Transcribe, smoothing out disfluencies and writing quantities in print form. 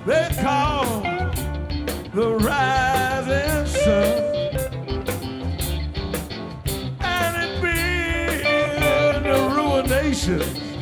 they call the rising sun, and it been the ruination